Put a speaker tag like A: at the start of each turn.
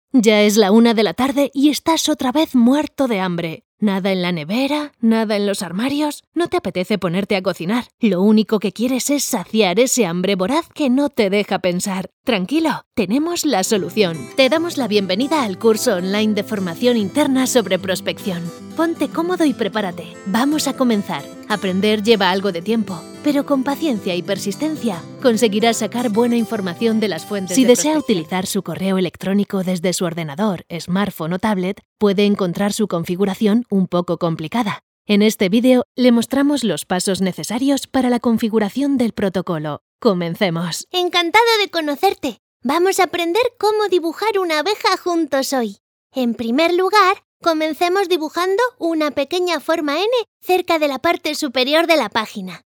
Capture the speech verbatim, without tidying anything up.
A: Ya es la una de la tarde y estás otra vez muerto de hambre. Nada en la nevera, nada en los armarios. No te apetece ponerte a cocinar. Lo único que quieres es saciar ese hambre voraz que no te deja pensar. Tranquilo, tenemos la solución. Te damos la bienvenida al curso online de formación interna sobre prospección. Ponte cómodo y prepárate. Vamos a comenzar. Aprender lleva algo de tiempo, pero con paciencia y persistencia conseguirás sacar buena información de las fuentes de prospección. Si desea utilizar su correo electrónico desde su ordenador, smartphone o tablet, puede encontrar su configuración un poco complicada. En este vídeo le mostramos los pasos necesarios para la configuración del protocolo. ¡Comencemos!
B: Encantada de conocerte. Vamos a aprender cómo dibujar una abeja juntos hoy. En primer lugar, comencemos dibujando una pequeña forma N cerca de la parte superior de la página.